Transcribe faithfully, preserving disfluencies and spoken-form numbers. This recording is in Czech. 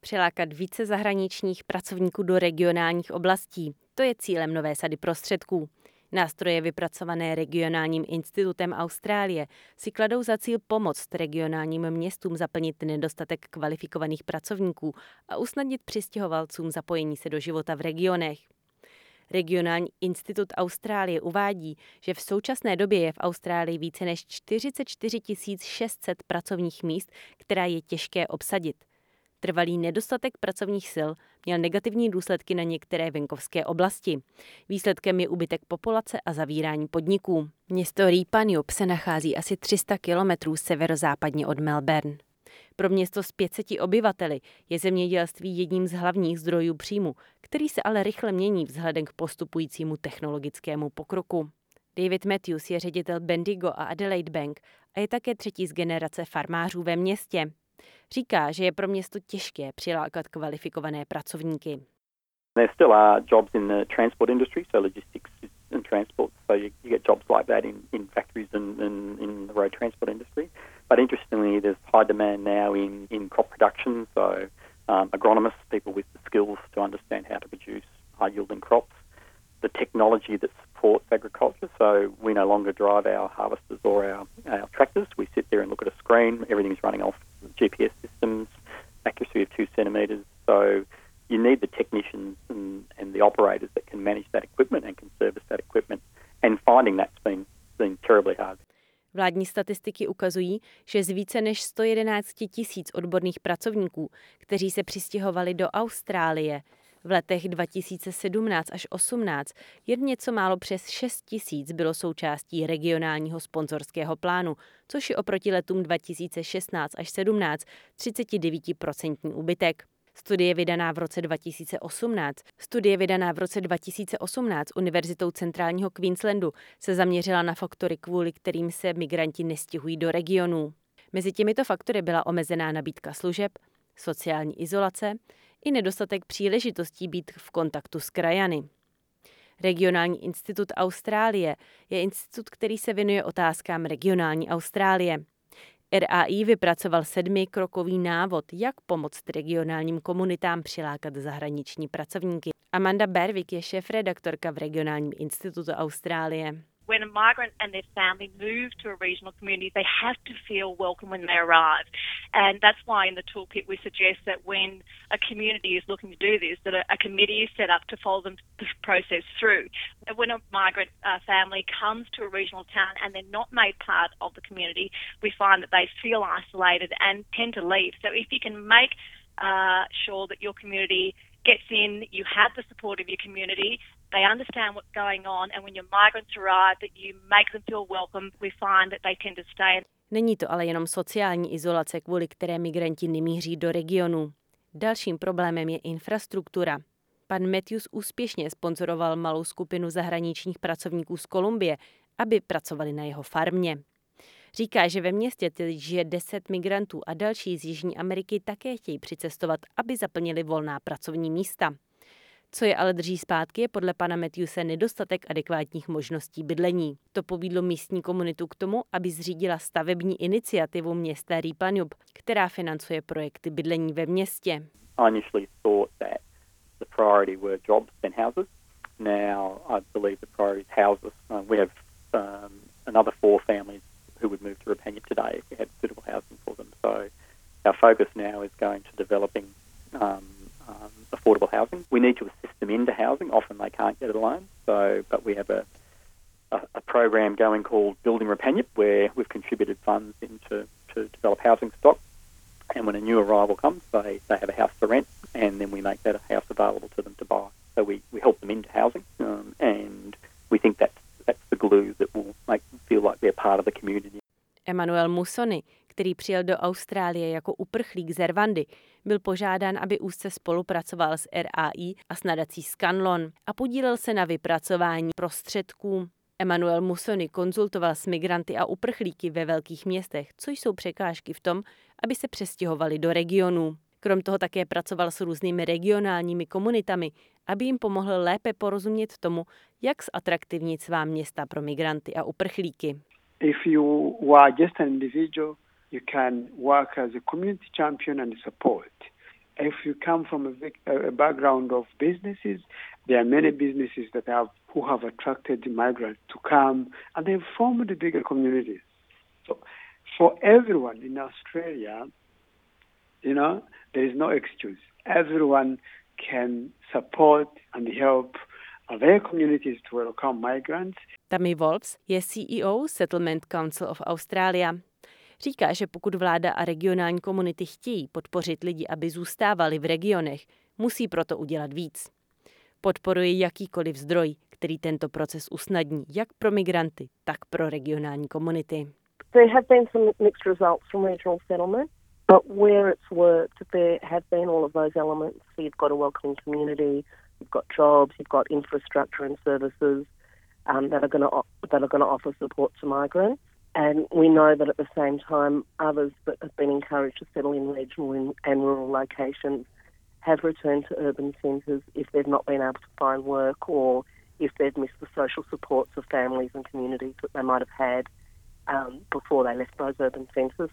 Přilákat více zahraničních pracovníků do regionálních oblastí. To je cílem nové sady prostředků. Nástroje vypracované Regionálním institutem Austrálie si kladou za cíl pomoct regionálním městům zaplnit nedostatek kvalifikovaných pracovníků a usnadnit přistěhovalcům zapojení se do života v regionech. Regionální institut Austrálie uvádí, že v současné době je v Austrálii více než čtyřicet čtyři tisíc šest set pracovních míst, která je těžké obsadit. Trvalý nedostatek pracovních sil měl negativní důsledky na některé venkovské oblasti. Výsledkem je úbytek populace a zavírání podniků. Město Reepanup se nachází asi tři sta kilometrů severozápadně od Melbourne. Pro město s pět set obyvateli je zemědělství jedním z hlavních zdrojů příjmu, který se ale rychle mění vzhledem k postupujícímu technologickému pokroku. David Matthews je ředitel Bendigo a Adelaide Bank a je také třetí z generace farmářů ve městě. Říká, že je pro město těžké přilákat kvalifikované pracovníky. There still are jobs in the transport industry, so logistics and transport. So you, you get jobs like that in, in factories and, and in the road transport industry. But interestingly, there's high demand now in, in crop production, so um, agronomists, people with the skills to understand how to produce high-yielding crops, the technology that supports agriculture. So we no longer drive our harvesters or our, our tractors. We sit there and look at a screen. Everything's running off G P S systems, accuracy of two centimetres. So you need the technicians and, and the operators that can manage that equipment and can service that equipment. And finding that's been, been terribly hard. Vládní statistiky ukazují, že z více než sto jedenáct tisíc odborných pracovníků, kteří se přistěhovali do Austrálie v letech dva tisíce sedmnáct až osmnáct, jen něco málo přes šest tisíc bylo součástí regionálního sponzorského plánu, což je oproti letům dva tisíce šestnáct až sedmnáct třicet devět procent úbytek. Studie vydaná v roce dva tisíce osmnáct, studie vydaná v roce dva tisíce osmnáct Univerzitou centrálního Queenslandu se zaměřila na faktory, kvůli kterým se migranti nestěhují do regionů. Mezi těmito faktory byla omezená nabídka služeb, sociální izolace i nedostatek příležitostí být v kontaktu s krajany. Regionální institut Austrálie je institut, který se věnuje otázkám regionální Austrálie. R A I vypracoval sedmikrokový návod, jak pomoct regionálním komunitám přilákat zahraniční pracovníky. Amanda Berwick je šéfredaktorka v Regionálním institutu Austrálie. When a migrant and their family move to a regional community, they have to feel welcome when they arrive. And that's why in the toolkit we suggest that when a community is looking to do this, that a, a committee is set up to follow them the process through. When a migrant uh, family comes to a regional town and they're not made part of the community, we find that they feel isolated and tend to leave. So if you can make uh, sure that your community gets in, you have the support of your community, they understand what's going on, and when your migrants arrive, that you make them feel welcome, we find that they tend to stay. Není to ale jenom sociální izolace, kvůli které migranti nemíří do regionu. Dalším problémem je infrastruktura. Pan Matthews úspěšně sponzoroval malou skupinu zahraničních pracovníků z Kolumbie, aby pracovali na jeho farmě. Říká, že ve městě teď žije deset migrantů a další z Jižní Ameriky také chtějí přicestovat, aby zaplnili volná pracovní místa. Co je ale drží zpátky, je podle pana Matthewse nedostatek adekvátních možností bydlení. To pobídlo místní komunitu k tomu, aby zřídila stavební iniciativu města Reepanup, která financuje projekty bydlení ve městě. I initially thought that the priority were jobs and houses. Now I believe the priority is houses. Uh, we have um, another four families who would move to Reepanup today if we had suitable housing for them. So our focus now is going to developing um, um, affordable housing. We need to assist them into housing. Often they can't get it alone. So, but we have a, a, a program going called Building Reepanup, where we've contributed funds into to develop housing stock. And when a new arrival comes, they, they have a house to rent, and then we make that a house available to them to buy. So we, we help them into housing, um, and we think that's, that's the glue that will make them feel like they're part of the community. Emmanuel Musoni, který přijel do Austrálie jako uprchlík z Rwandy, byl požádán, aby úzce spolupracoval s R A I a s nadací Scanlon a podílel se na vypracování prostředků. Emmanuel Musoni konzultoval s migranty a uprchlíky ve velkých městech, což jsou překážky v tom, aby se přestěhovali do regionů. Krom toho také pracoval s různými regionálními komunitami, aby jim pomohl lépe porozumět tomu, jak zatraktivnit svá města pro migranty a uprchlíky. If you are just an individual, you can work as a community champion and support. if you come from a, a background of businesses, there are many businesses that have who have attracted migrants to come, and they've formed bigger communities. So for everyone in Australia, you know, there is no excuse. Everyone can support and help their communities to welcome migrants. Tammy Wolfs je C E O Settlement Council of Australia. Říká, že pokud vláda a regionální komunity chtějí podpořit lidi, aby zůstávali v regionech, musí proto udělat víc. Podporuje jakýkoliv zdroj, který tento proces usnadní, jak pro migranty, tak pro regionální komunity. There have been some mixed results from regional settlement, but where it's worked, there have been all of those elements. So you've got a welcoming community, you've got jobs, you've got infrastructure and services um, that are going to that are going to offer support to migrants. And we know that at the same time, others that have been encouraged to settle in regional and rural locations have returned to urban centres if they've not been able to find work or if they've missed the social supports of families and communities that they might have had um, before they left those urban centres.